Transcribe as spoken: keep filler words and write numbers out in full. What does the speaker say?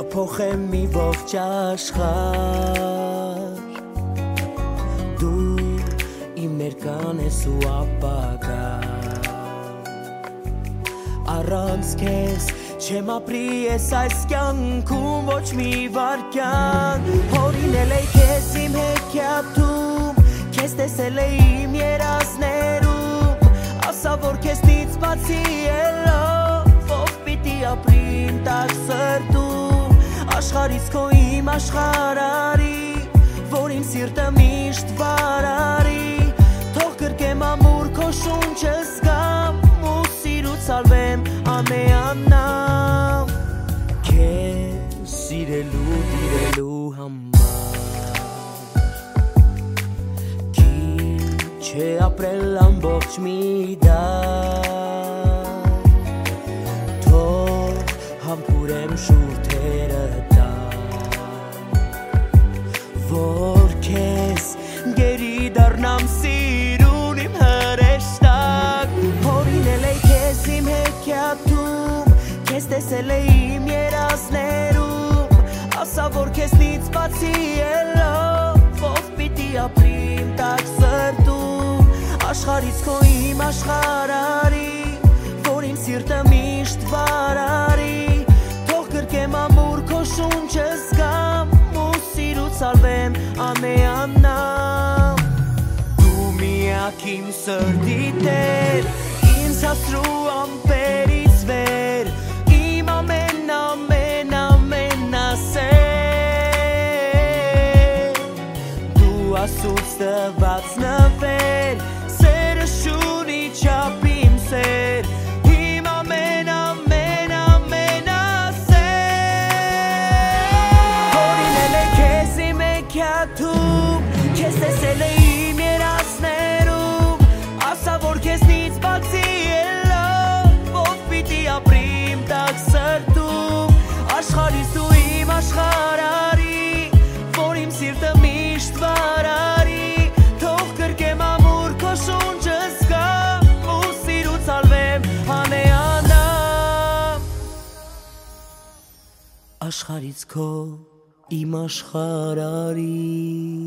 փոխեմ մի ողջ աշխարհ Դու իմ ներկան ես ու ապագա Առանց քեզ չեմ ապրի ես այս կյանքում ոչ մի վայրկյան Հորինել էի քեզ իմ հեքիաթում Քեզ տեսել էի իմ երազներում Ասա որ քեզնից բացի ելով Ով պիտի ապրի իմ տաք սրտում Աշխարհից քո իմ աշխարհարի Որ իմ սիրտը միշտ վարարի Թող կրկեմ ամուր քո շունչը զգամ Ու սիրուց սալվեմ ամեանամ Քեզ սիրելու դիրելու համար Քիչ է ապրել ամբողջ մի դար Թող համբուրեմ շուրթերը Որ քեզ գերի դառնամ սիրուն իմ հրեշտակ Հորինել էի քեզ իմ հեքիաթում Քեզ տեսել էի իմ երազներում Ասա որ քեզնից բացի ելով Ով պիտի ապրի իմ տաք սրտում Աշխարհից քո իմ աշխարհարի Որ իմ սիրտը միշտ վարարի Թող կրկեմ ամուր քո շունչը զգամ Սալվեմ ամեանամ Դու միակ իմ սրտի տեր Ինձ հասրու ամպերից վեր Իմ ամեն ամեն ամեն ասեր Դու ասուց տված նվեր Սերը շունի չապ իմ սեր Իմ ամեն ամեն ամեն Քեզ տեսել էի իմ երազներում Ասա որ քեզնից բացի ելով Ով պիտի ապրի իմ տաք սրտում Աշխարհից դու իմ աշխարհարի Որ իմ սիրտը միշտ վարարի Թող կրկեմ ամուր քո շունչը զգամ Ու սիրուց սալվեմ ամեանամ Աշխարհից քո իմ աշխարհարի